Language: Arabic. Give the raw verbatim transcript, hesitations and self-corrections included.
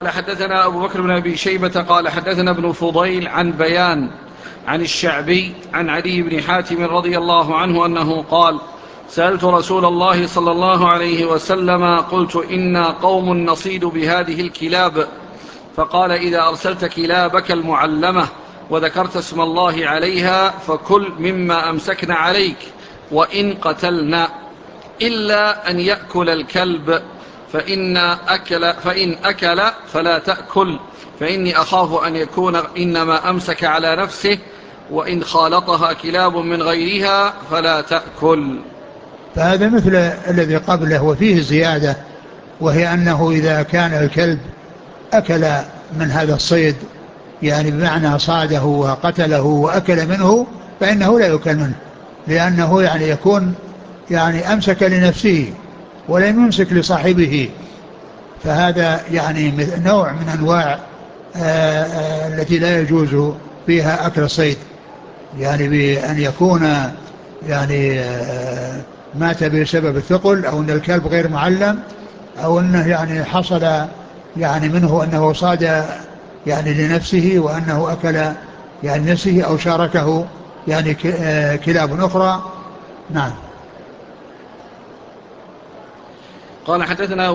حدثنا أبو بكر بن أبي شيبة قال حدثنا ابن فضيل عن بيان عن الشعبي عن علي بن حاتم رضي الله عنه أنه قال: سألت رسول الله صلى الله عليه وسلم قلت: إنا قوم نصيد بهذه الكلاب، فقال: إذا أرسلت كلابك المعلمة وذكرت اسم الله عليها فكل مما أمسكن عليك وإن قتلنا، إلا أن يأكل الكلب، فإن أكل, فإن أكل فلا تأكل، فإني أخاف أن يكون إنما أمسك على نفسه، وإن خالطها كلاب من غيرها فلا تأكل. فهذا مثل الذي قبله وفيه زيادة، وهي أنه إذا كان الكلب أكل من هذا الصيد، يعني بمعنى صاده وقتله وأكل منه، فإنه لا يؤكل منه، لأنه يعني يكون يعني أمسك لنفسه ولم يمسك لصاحبه. فهذا يعني نوع من أنواع آآ آآ التي لا يجوز فيها أكل الصيد، يعني بأن يكون يعني مات بسبب الثقل، أو أن الكلب غير معلم، أو أنه يعني حصل يعني منه أنه صاد يعني لنفسه وأنه أكل يعني نفسه، أو شاركه يعني كلاب أخرى. نعم. قال حدثنا